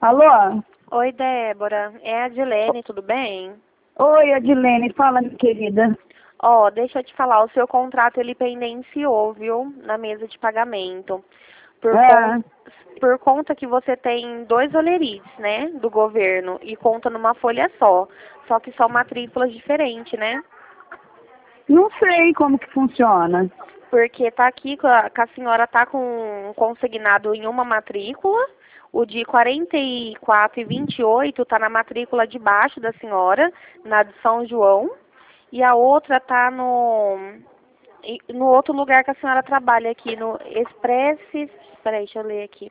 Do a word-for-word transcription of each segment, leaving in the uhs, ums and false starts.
Alô? Oi, Débora. É a Dilene, tudo bem? Oi, Adilene, fala, minha querida. Ó, deixa eu te falar, o seu contrato ele pendenciou, viu? Na mesa de pagamento. Por, con Ah, por conta que você tem dois olerites, né? Do governo e conta numa folha só. Só que são matrículas diferentes, né? não sei como que funciona. Porque tá aqui, com a, que a senhora tá com consignado em uma matrícula. O de quarenta e quatro e vinte e oito tá na matrícula de baixo da senhora, na de São João. E a outra tá no, no outro lugar que a senhora trabalha aqui, no Express. Peraí, deixa eu ler aqui.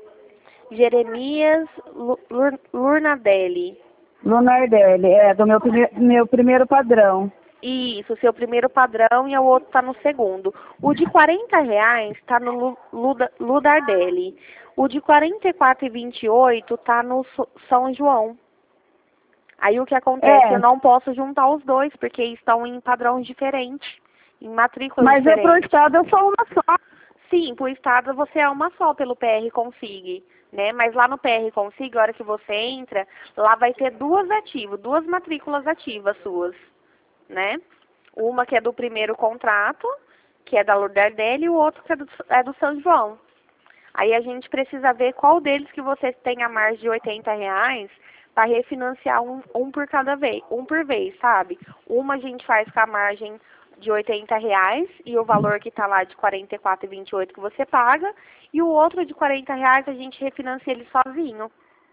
Jeremias Lu- Lur- Lurnadelli. Lunardelli, é, do meu, prime meu primeiro padrão. Isso, seu primeiro padrão e o outro tá no segundo. O de quarenta reais tá no Lu- Luda- Ludardelli. O de quarenta e quatro e vinte e oito tá no So- São João. Aí o que acontece? Eu É, não posso juntar os dois, porque estão em padrões diferentes, em matrículas mas eu pro diferentes. estado eu sou uma só. Sim, por estado você é uma só pelo P R Consig, né? Mas lá no P R Consig, a hora que você entra, lá vai ter duas ativas, duas matrículas ativas suas, né? Uma que é do primeiro contrato, que é da Lourdes e o outro que é do, é do São João. Aí a gente precisa ver qual deles que você tem a margem de oitenta reais para refinanciar um, um por cada vez, um por vez, sabe? Uma a gente faz com a margem de oitenta reais e o valor que está lá de quarenta e quatro e vinte e oito que você paga, e o outro de quarenta reais a gente refinancia ele sozinho.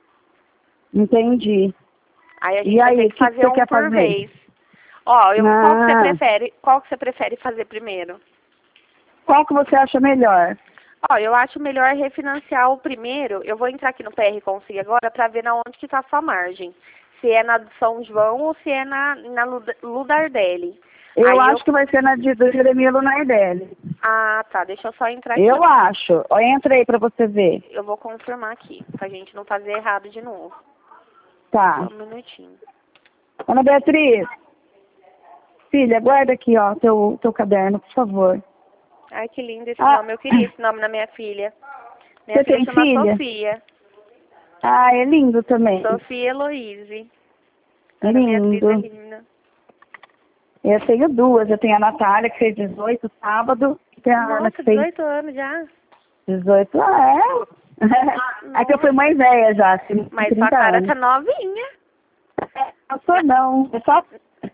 Entendi. Aí a E gente vai ter aí, o que que, que fazer você um quer por fazer? vez. Ó, eu, qual que você Ah, prefere? Qual que você prefere fazer primeiro? qual que você acha melhor? Ó, eu acho melhor refinanciar o primeiro. Eu vou entrar aqui no P R Consig agora para ver na onde que está a sua margem. Se é na do São João ou se é na, na Lud- Ludardelli. Eu Aí eu... acho que vai ser na de do Jeremias Lunardelli. Ah, tá. Deixa eu só entrar aqui. Eu acho. Ó, entra aí pra você ver. Eu vou confirmar aqui, pra gente não fazer errado de novo. Só Tá. um minutinho. Ana Beatriz, filha, guarda aqui, ó, teu, teu caderno, por favor. Ai, que lindo esse Ah, nome. Eu queria esse nome na minha filha. Minha você filha tem chama filha? Sofia. Ah, é lindo também. Sofia Heloise. Ana Beatriz é Lindo. linda. Eu tenho duas. Eu tenho a Natália, que fez dezoito sábado, e tem a Ana, que Nossa, fez dezoito anos já. dezoito. Ah, é? É que eu fui Nossa. mãe velha já, tenho Mas sua trinta cara anos. tá novinha. Não sou não, é só...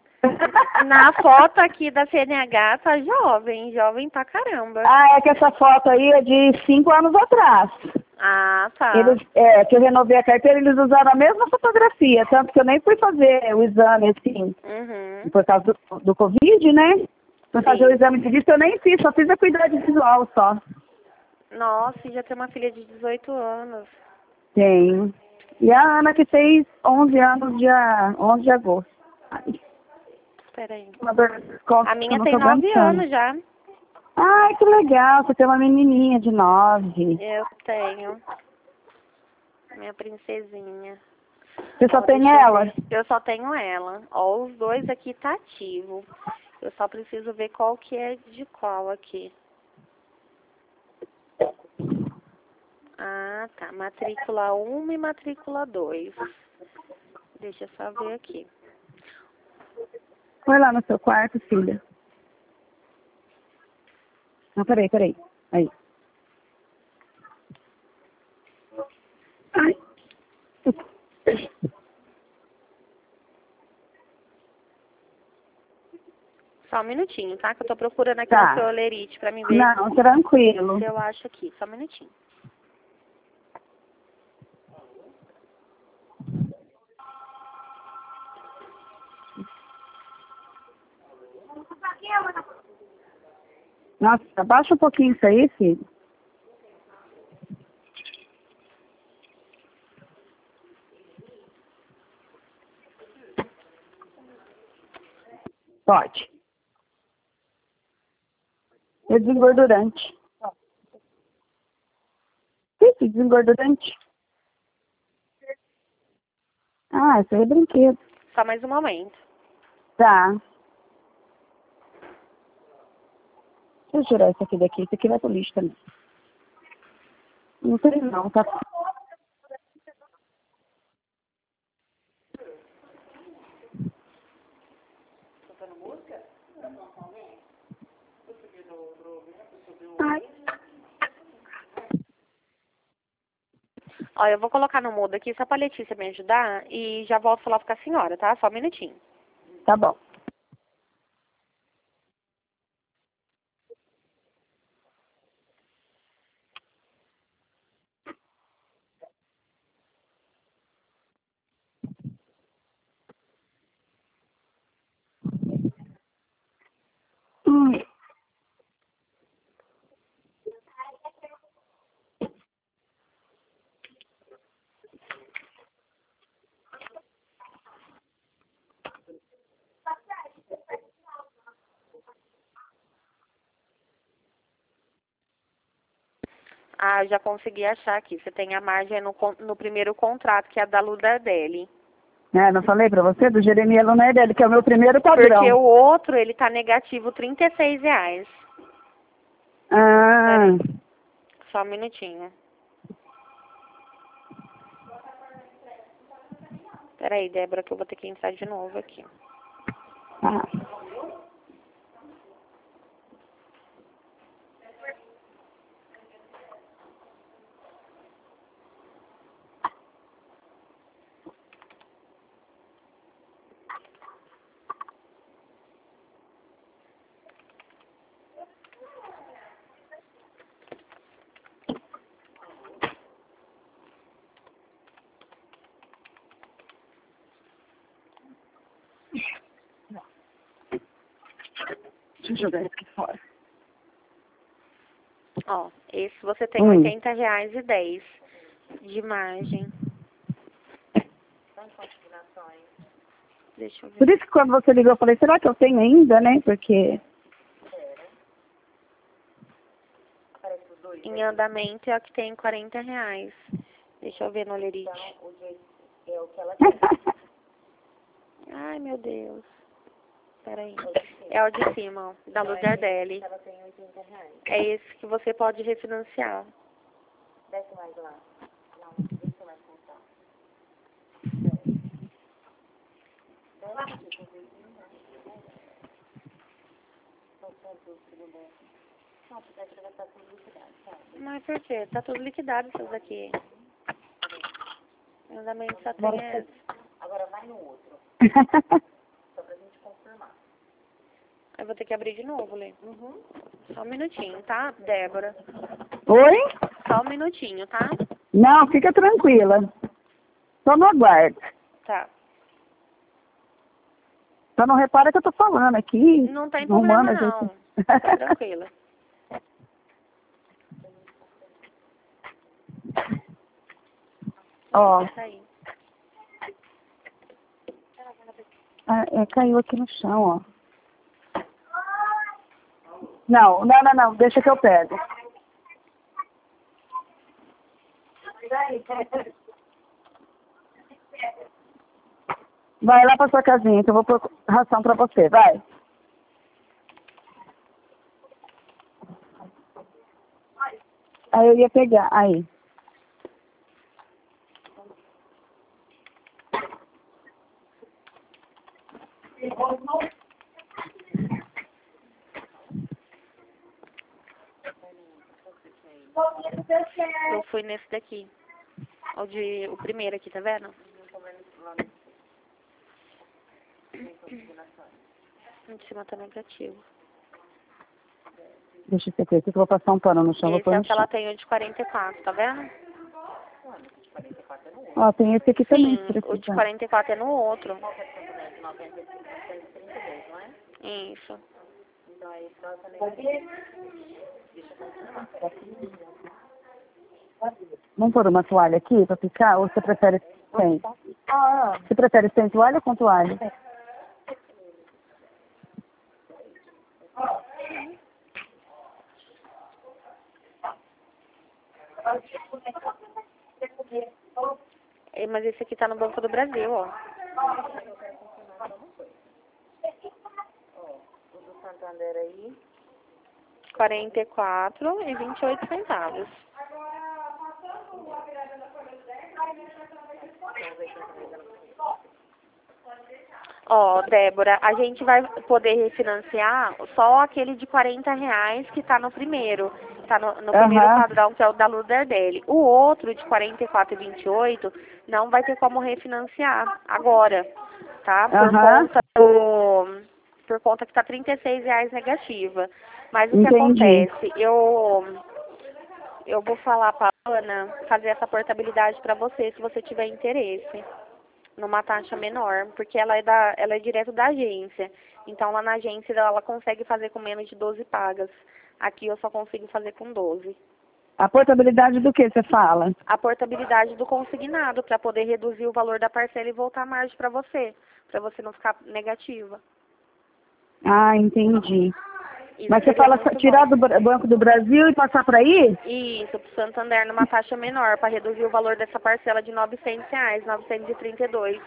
Na foto aqui da C N H tá jovem, jovem pra caramba. Ah, é que essa foto aí é de cinco anos atrás. Ah, tá. Eles, é, que eu renovei a carteira, eles usaram a mesma fotografia, tanto que eu nem fui fazer o exame, assim, Uhum. por causa do, do Covid, né? Fui fazer o Sim. exame de vista, eu nem fiz, só fiz a cuidado visual só. Nossa, e já tem uma filha de dezoito anos. Tenho. E a Ana que fez onze anos, dia onze de agosto. Ai, Espera aí. uma dor nas costas A que eu minha não tem tô nove aguentando. anos já. Ai, que legal, você tem uma menininha de nove. Eu tenho. Minha princesinha. Você só Ó, tem deixa eu ela? ver. Eu só tenho ela. Ó, os dois aqui tá ativo. Eu só preciso ver qual que é de qual aqui. Ah, tá. Matrícula um e matrícula dois. Deixa eu só ver aqui. Foi lá no seu quarto, filha. Não, peraí, peraí. Aí. Ai. Só um minutinho, tá? Que eu tô procurando aqui no Tá. seu olerite pra me ver Não, tranquilo. se eu acho aqui. Só um minutinho. Nossa, abaixa um pouquinho isso aí, filho. Pode. É desengordurante. Isso, desengordurante. Ah, isso aí é brinquedo. Só mais um momento. Tá. Deixa eu tirar isso aqui daqui. Isso aqui vai pro lixo também. Não tem não, tá? Ó, eu vou colocar no mudo aqui só pra Letícia me ajudar e já volto a falar com a senhora, tá? Só um minutinho. Tá bom. Hum. Ah, já consegui achar aqui. Você tem a margem no, con- no primeiro contrato, que é a da Ludardelli. É, não falei pra você do Jeremias Lunardelli, que é o meu primeiro padrão. Porque o outro, ele tá negativo trinta e seis reais. Ah, Só um minutinho. Peraí, Débora, que eu vou ter que entrar de novo aqui. ah. Deixa eu jogar isso aqui fora. Ó, esse você tem Hum. oitenta reais e dez de margem. Deixa eu ver. Por isso que quando você ligou, eu falei, será que eu tenho ainda, né? Porque... Em andamento é a que tem quarenta reais. Deixa eu ver no Lerite. Ai, meu Deus. Peraí. É o de cima, ó, da Ludardelli. É esse que você pode refinanciar. Desce mais lá. Não, desce mais contar. Não, porque vai estar tudo liquidado, sabe? Mas por quê? Tá tudo liquidado essas aqui. Em andamento só tem essa. Agora vai no outro, só pra gente confirmar. Eu vou ter que abrir de novo, Lê. Uhum. Só um minutinho, tá, Débora? Oi? Só um minutinho, tá? Não, fica tranquila. Só no aguardo. Tá. Só não repara que eu tô falando aqui. Não tem Não problema, manda, não. gente. Fica tranquila. Ó, Tá aí. ah, é, caiu aqui no chão, ó. Não, não, não, não, deixa que eu pego. Vai lá pra sua casinha que eu vou pôr ração pra você, vai. Aí eu ia pegar, aí. Eu fui nesse daqui. O, de, o primeiro aqui, tá vendo? Em cima tá negativo. Deixa eu ver aqui que eu vou passar um pano no chão, vou Esse pôr é no o que ela chão. tem, o de quarenta e quatro, tá vendo? Ó, tem esse aqui também, se Sim, o de precisar. quarenta e quatro é no outro. novecentos e trinta e dois, não é? Isso. Então aí só essa negativa. Deixa eu confirmar. Vamos pôr uma toalha aqui pra ficar? Ou você prefere sem? Ah, Você prefere sem toalha ou com toalha? É, mas esse aqui tá no Banco do Brasil, ó. o do Santander aí. quarenta e quatro e vinte e oito centavos. Ó, Débora, a gente vai poder refinanciar só aquele de quarenta reais que tá no primeiro. Tá no, no primeiro Aham. padrão, que é o da Luderdelli. O outro, de quarenta e quatro e vinte e oito, não vai ter como refinanciar agora, tá? Por Aham. conta do... Por conta que tá trinta e seis reais negativa. Mas o que Entendi. acontece? Eu... Eu vou falar pra Ana fazer essa portabilidade pra você, se você tiver interesse, numa taxa menor, porque ela é, da, ela é direto da agência. Então, lá na agência, ela consegue fazer com menos de doze pagas. Aqui eu só consigo fazer com doze. A portabilidade do que você fala? A portabilidade do consignado, para poder reduzir o valor da parcela e voltar a margem para você, para você não ficar negativa. Ah, entendi. Isso Mas você seria fala muito tirar bom. do Bra- Banco do Brasil e passar para aí? Isso, para o Santander numa taxa menor, para reduzir o valor dessa parcela de novecentos reais, novecentos e trinta e dois.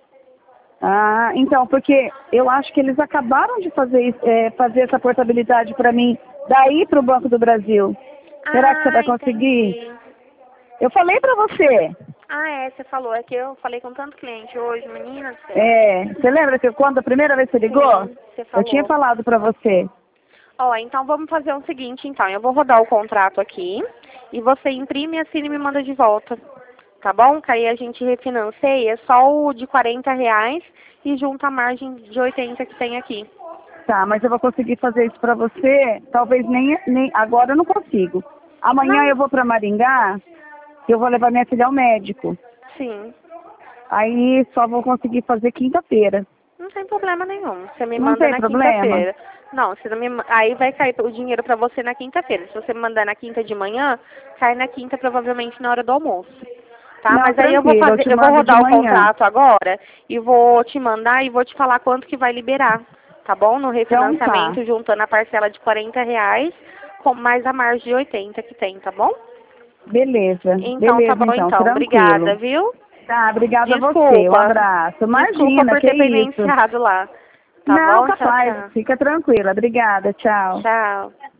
Ah, então, porque eu acho que eles acabaram de fazer, isso- é, fazer essa portabilidade para mim daí para o Banco do Brasil. Será que você Ah, vai conseguir? entendi. Eu falei para você. Ah, é, você falou. É que eu falei com tanto cliente hoje, menina do céu. É, você lembra que quando a primeira vez que você ligou? Sim, você Eu tinha falou. falado para você. Ó, então vamos fazer o seguinte, então. Eu vou rodar o contrato aqui e você imprime, assina e me manda de volta. Tá bom? Que aí a gente refinancia só o de quarenta reais e junta a margem de oitenta que tem aqui. Tá, mas eu vou conseguir fazer isso para você. Talvez nem, nem agora eu não consigo. Amanhã Não, eu vou para Maringá, eu vou levar minha filha ao médico. sim. Aí só vou conseguir fazer quinta-feira. Não tem problema nenhum. Você me Não manda tem na problema? quinta-feira. Não, você não me... ma- aí vai cair o dinheiro pra você na quinta-feira. Se você me mandar na quinta de manhã, cai na quinta provavelmente na hora do almoço. Tá? Não, Mas aí eu vou tranquilo, eu fazer, te eu vou mando de rodar o manhã. contrato agora e vou te mandar e vou te falar quanto que vai liberar. Tá bom? No Então tá. refinanciamento, juntando a parcela de quarenta reais com mais a margem de oitenta que tem, tá bom? Beleza, Então, tá beleza bom então, então. Obrigada, tranquilo. viu? Tá, obrigada a você, um Desculpa. abraço. Desculpa Imagina, por que ter isso. penitenciado lá. Tá Não, bom? Tchau, capaz, tchau. fica tranquila, obrigada, tchau. Tchau.